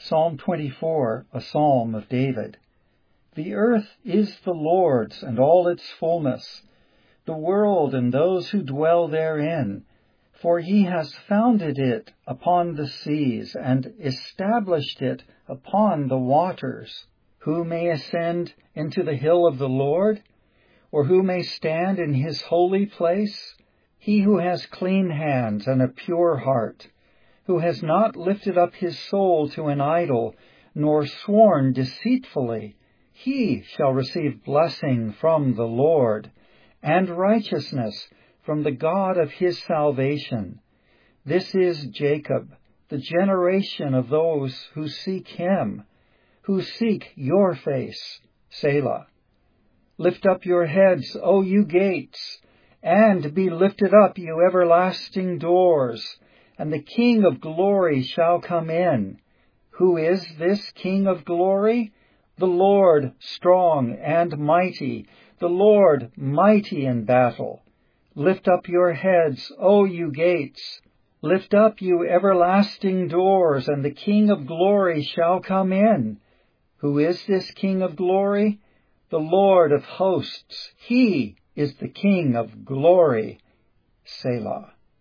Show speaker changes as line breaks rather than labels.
Psalm 24, a psalm of David. The earth is the Lord's and all its fullness, the world and those who dwell therein. For he has founded it upon the seas and established it upon the waters. Who may ascend into the hill of the Lord? Or who may stand in his holy place? He who has clean hands and a pure heart, who has not lifted up his soul to an idol, nor sworn deceitfully, he shall receive blessing from the Lord, and righteousness from the God of his salvation. This is Jacob, the generation of those who seek him, who seek your face. Selah. Lift up your heads, O you gates, and be lifted up, you everlasting doors, and the King of glory shall come in. Who is this King of glory? The Lord strong and mighty, the Lord mighty in battle. Lift up your heads, O you gates. Lift up, you everlasting doors, and the King of glory shall come in. Who is this King of glory? The Lord of hosts. He is the King of glory. Selah.